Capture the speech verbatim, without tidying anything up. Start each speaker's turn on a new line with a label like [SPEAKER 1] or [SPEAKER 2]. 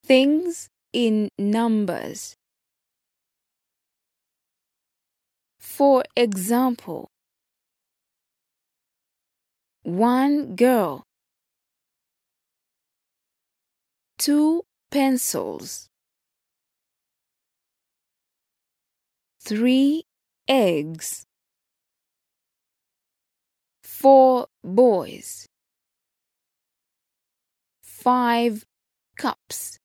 [SPEAKER 1] Things in numbers. For example, one girl, two pencils, three eggs, four boys, five cups.